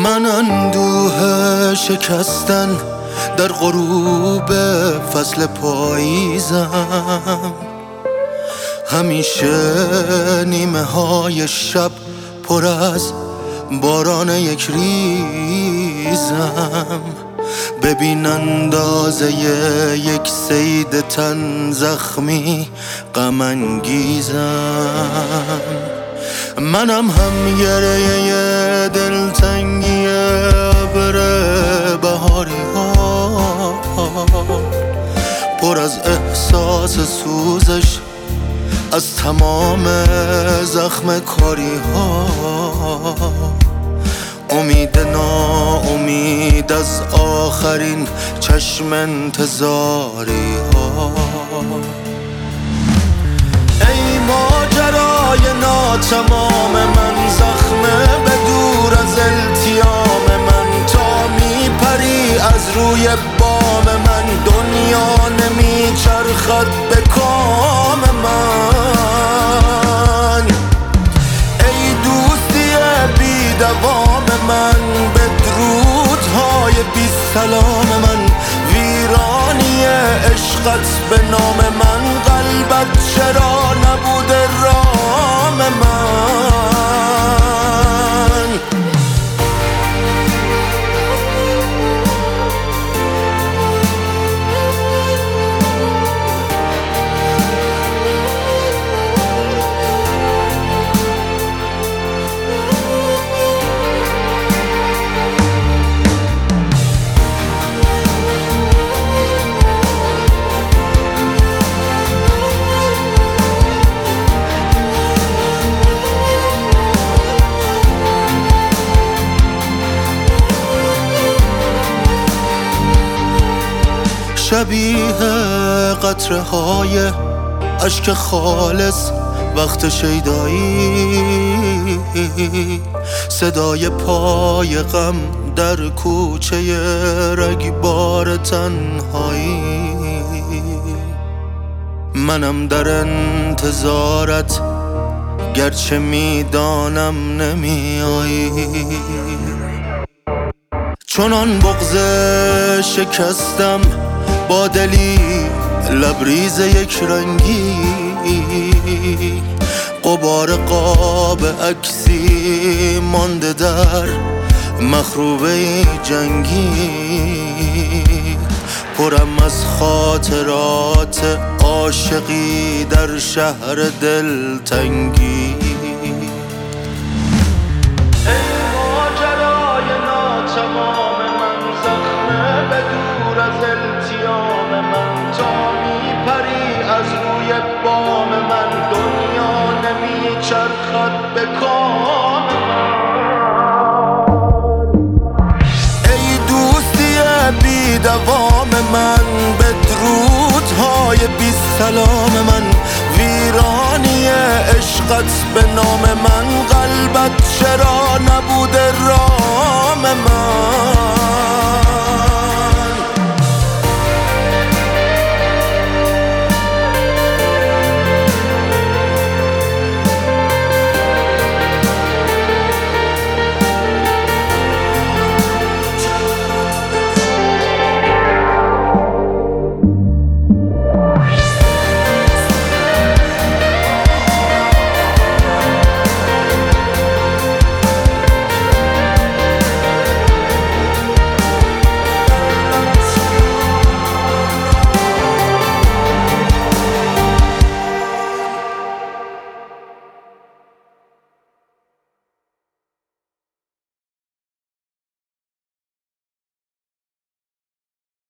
من اندوه شکستن در غروب فصل پاییزم، همیشه نیمه های شب پر از باران یک ریزم. ببین اندازه یک صید تن زخمی غم انگیزم. منم هم گریه دلتنگی ابر بهاری ها، پر از احساس سوزش از تمام زخم کاری ها. امید ناامید از آخرین چشم انتظاری ها. ای ماجرای ناتمام من، زخم به دور از التیام من. تا میپری از روی بام من، دنیا نمیچرخد به کام من. ای دوستی بی دوام من، بدرودهای بی سلام من. ویرانی عشقت به نام من، قلبت چرا نبوده رام من. شبیه قطره های اشک خالص وقت شیدایی، صدای پای غم در کوچه رگبار تنهایی. منم در انتظارت گرچه میدانم نمیایی. چنان بغض شکستم با دلی لبریز یک رنگی، غبار قاب عکسی مانده در مخروبه جنگی. پرم از خاطرات عاشقی در شهر دلتنگی. از روی بام من، دنیا نمیچرخد به کام من. ای دوستی بی دوام من، بدرودهای بی سلام